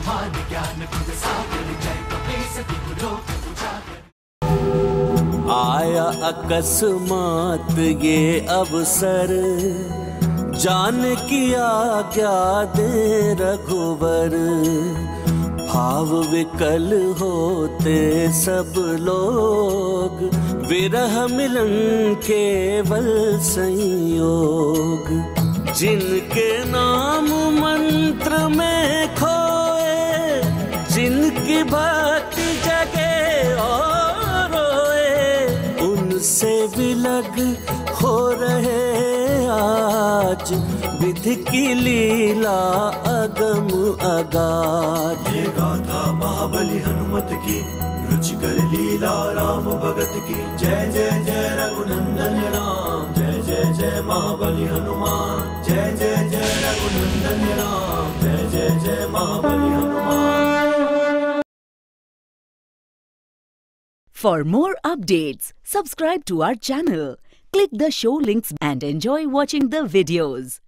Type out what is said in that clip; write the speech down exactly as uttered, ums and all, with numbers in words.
ब्रह्मांड ज्ञान गुण सागर जय कपीस तिहु लोक उजागर। आया अकस्मात ये अवसर, जान की आज्ञा दे रघुवर। भाव विकल होते सब लोग, विरह मिलन केवल संयोग। जिनके नाम मंत्र में खोए, जिनकी भक्ति जगे और रोए, उनसे विलग हो रहे आज विधि की लीला अगम अगाध। ये गाथा महाबली हनुमत की, रुचिकर लीला राम भगत की। जय जय जय रघुनंदन राम, जय जय जय महाबली हनुमान। जय जय जय रघुनंदन राम, जय जय जय महाबली Hanuman. For more updates, subscribe to our channel, click the show links and enjoy watching the videos.